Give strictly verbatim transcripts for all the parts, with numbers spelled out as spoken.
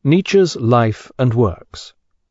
Nietzsche's Life and Works.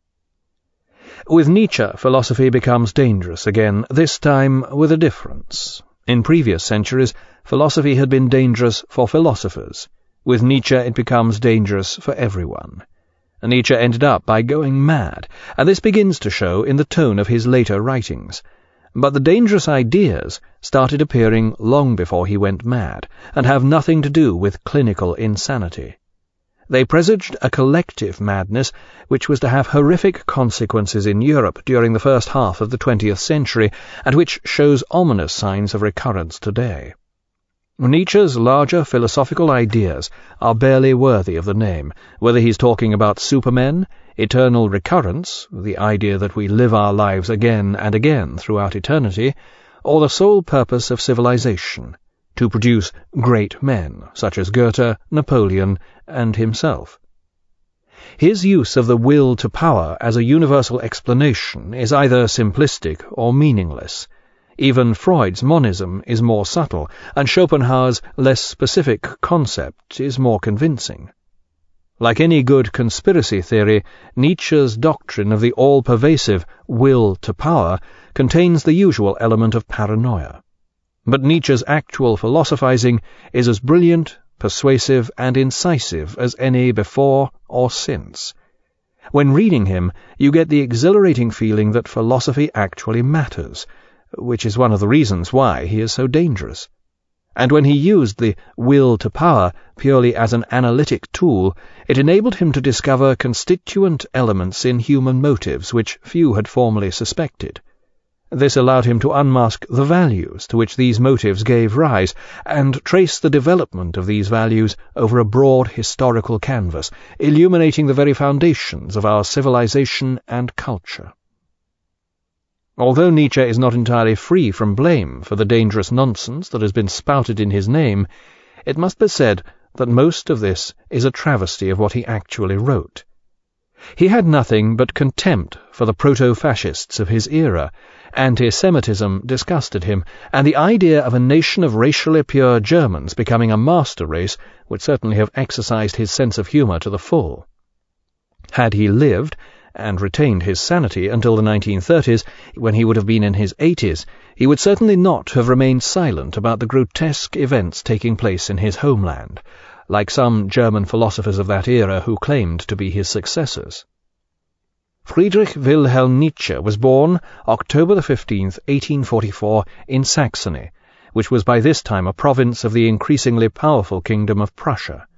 With Nietzsche, philosophy becomes dangerous again, this time with a difference. In previous centuries, philosophy had been dangerous for philosophers. With Nietzsche it becomes dangerous for everyone. Nietzsche ended up by going mad, and this begins to show in the tone of his later writings. But the dangerous ideas started appearing long before he went mad, and have nothing to do with clinical insanity. They presaged a collective madness which was to have horrific consequences in Europe during the first half of the twentieth century, and which shows ominous signs of recurrence today. Nietzsche's larger philosophical ideas are barely worthy of the name, whether he's talking about supermen, eternal recurrence, the idea that we live our lives again and again throughout eternity, or the sole purpose of civilization, to produce great men, such as Goethe, Napoleon, and himself. His use of the will to power as a universal explanation is either simplistic or meaningless. Even Freud's monism is more subtle, and Schopenhauer's less specific concept is more convincing. Like any good conspiracy theory, Nietzsche's doctrine of the all-pervasive will to power contains the usual element of paranoia. But Nietzsche's actual philosophizing is as brilliant, persuasive, and incisive as any before or since. When reading him, you get the exhilarating feeling that philosophy actually matters, which is one of the reasons why he is so dangerous. And when he used the will to power purely as an analytic tool, it enabled him to discover constituent elements in human motives which few had formerly suspected. This allowed him to unmask the values to which these motives gave rise, and trace the development of these values over a broad historical canvas, illuminating the very foundations of our civilization and culture. Although Nietzsche is not entirely free from blame for the dangerous nonsense that has been spouted in his name, it must be said that most of this is a travesty of what he actually wrote. He had nothing but contempt for the proto-fascists of his era. Anti-Semitism disgusted him, and the idea of a nation of racially pure Germans becoming a master race would certainly have exercised his sense of humour to the full. Had he lived, and retained his sanity until the nineteen thirties, when he would have been in his eighties, he would certainly not have remained silent about the grotesque events taking place in his homeland, like some German philosophers of that era who claimed to be his successors. Friedrich Wilhelm Nietzsche was born October the fifteenth, eighteen forty-four, in Saxony, which was by this time a province of the increasingly powerful Kingdom of Prussia.